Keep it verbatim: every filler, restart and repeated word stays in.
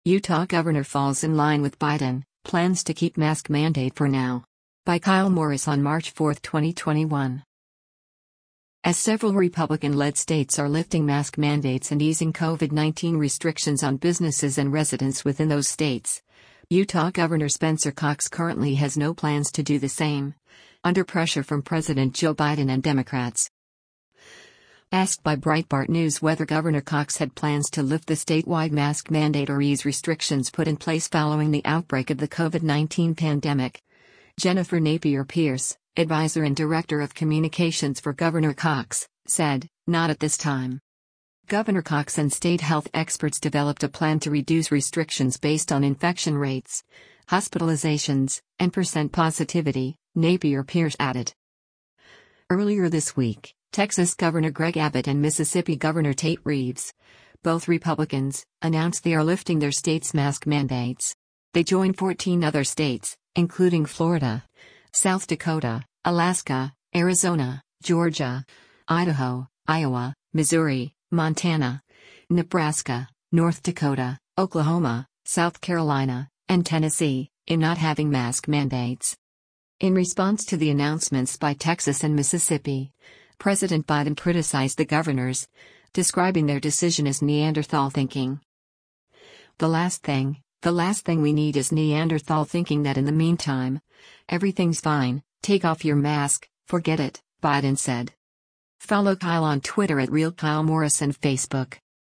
Utah governor falls in line with Biden, plans to keep mask mandate for now. By Kyle Morris on March fourth, twenty twenty-one. As several Republican-led states are lifting mask mandates and easing COVID nineteen restrictions on businesses and residents within those states, Utah Governor Spencer Cox currently has no plans to do the same, under pressure from President Joe Biden and Democrats. Asked by Breitbart News whether Governor Cox had plans to lift the statewide mask mandate or ease restrictions put in place following the outbreak of the COVID nineteen pandemic, Jennifer Napier Pierce, advisor and director of communications for Governor Cox, said, "Not at this time." Governor Cox and state health experts developed a plan to reduce restrictions based on infection rates, hospitalizations, and percent positivity, Napier Pierce added. Earlier this week, Texas Governor Greg Abbott and Mississippi Governor Tate Reeves, both Republicans, announced they are lifting their state's mask mandates. They join fourteen other states, including Florida, South Dakota, Alaska, Arizona, Georgia, Idaho, Iowa, Missouri, Montana, Nebraska, North Dakota, Oklahoma, South Carolina, and Tennessee, in not having mask mandates. In response to the announcements by Texas and Mississippi, President Biden criticized the governors, describing their decision as Neanderthal thinking. The last thing, the last thing we need is Neanderthal thinking that in the meantime, everything's fine, take off your mask, forget it, Biden said. Follow Kyle on Twitter at Real Kyle Morris and Facebook.